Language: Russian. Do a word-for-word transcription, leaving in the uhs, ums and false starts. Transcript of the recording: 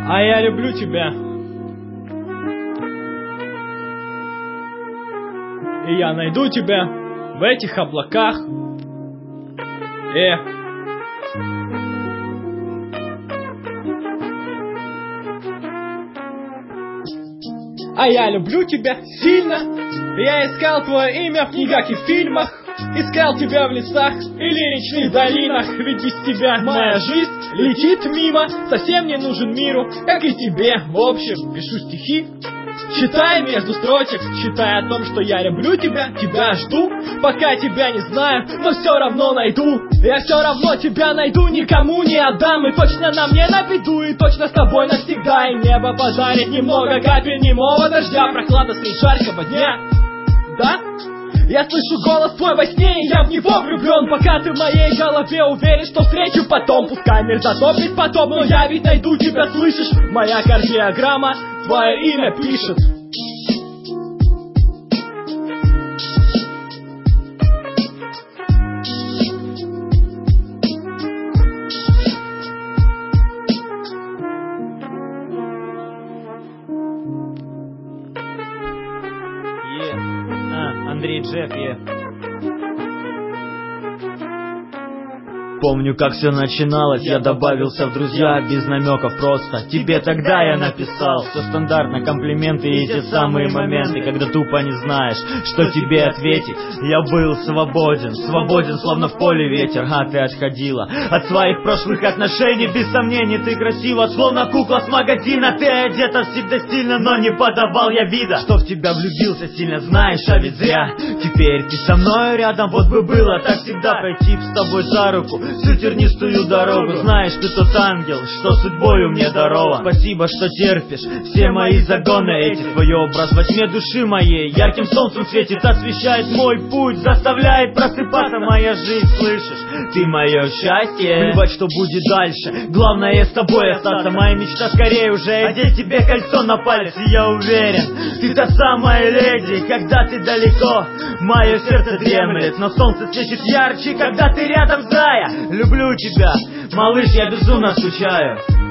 А я люблю тебя. И я найду тебя в этих облаках. Э. А я люблю тебя сильно. Я искал твое имя в книгах и фильмах. Искал тебя в лесах или речных долинах. Ведь без тебя моя жизнь летит мимо. Совсем не нужен миру, как и тебе. В общем, пишу стихи, читая между строчек, читая о том, что я люблю тебя, тебя жду. Пока тебя не знаю, но все равно найду. Я все равно тебя найду, никому не отдам. И точно на мне на беду, и точно с тобой навсегда. И небо подарит немного капель немого дождя, прохлада средь жаркого дня. Да? Я слышу голос твой во сне, и я в него влюблен. Пока ты в моей голове, уверен, что встречу потом. Пускай мир затопит потом, но я ведь найду тебя, слышишь? Моя кардиограмма твое имя пишет. Андрей Джефф, е. Помню, как все начиналось, я добавился в друзья без намеков просто. Тебе тогда я написал, все стандартно, комплименты и те самые моменты, когда тупо не знаешь, что тебе ответить. Я был свободен, свободен, словно в поле ветер, а ты отходила от своих прошлых отношений. Без сомнений ты красива, словно кукла с магазина. Ты одета всегда стильно, но не подавал я вида, что в тебя влюбился сильно, знаешь, а ведь зря. Теперь ты со мной рядом, вот бы было так всегда, пойти с тобой за руку всю тернистую дорогу. Знаешь, ты тот ангел, что судьбою мне дарован. Спасибо, что терпишь все мои загоны эти. Твой образ во тьме души моей ярким солнцем светит, освещает мой путь, заставляет просыпаться моя жизнь, слышишь? Ты мое счастье, плевать, что будет дальше, главное с тобой остаться. Моя мечта скорее уже одеть тебе кольцо на палец. И я уверен, ты та самая леди, когда ты далеко, мое сердце дремлет, но солнце светит ярче, когда ты рядом, зая. Люблю тебя, малыш, я безумно скучаю.